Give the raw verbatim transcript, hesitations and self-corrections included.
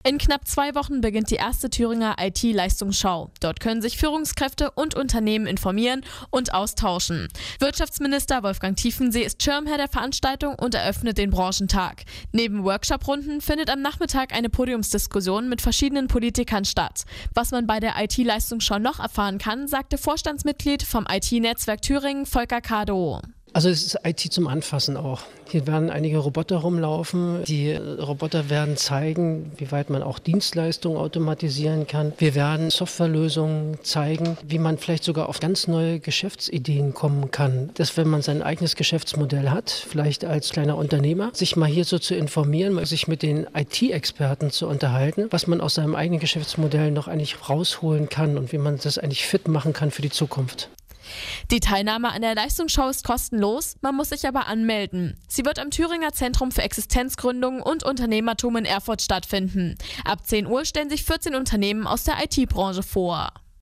In knapp zwei Wochen beginnt die erste Thüringer I T-Leistungsschau. Dort können sich Führungskräfte und Unternehmen informieren und austauschen. Wirtschaftsminister Wolfgang Tiefensee ist Schirmherr der Veranstaltung und eröffnet den Branchentag. Neben Workshop-Runden findet am Nachmittag eine Podiumsdiskussion mit verschiedenen Politikern statt. Was man bei der I T-Leistungsschau noch erfahren kann, sagte Vorstandsmitglied vom I T-Netzwerk Thüringen Volker Kadow. Also es ist I T zum Anfassen auch. Hier werden einige Roboter rumlaufen. Die Roboter werden zeigen, wie weit man auch Dienstleistungen automatisieren kann. Wir werden Softwarelösungen zeigen, wie man vielleicht sogar auf ganz neue Geschäftsideen kommen kann. Dass, wenn man sein eigenes Geschäftsmodell hat, vielleicht als kleiner Unternehmer, sich mal hier so zu informieren, sich mit den I T-Experten zu unterhalten, was man aus seinem eigenen Geschäftsmodell noch eigentlich rausholen kann und wie man das eigentlich fit machen kann für die Zukunft. Die Teilnahme an der Leistungsschau ist kostenlos, man muss sich aber anmelden. Sie wird am Thüringer Zentrum für Existenzgründung und Unternehmertum in Erfurt stattfinden. Ab zehn Uhr stellen sich vierzehn Unternehmen aus der I T-Branche vor.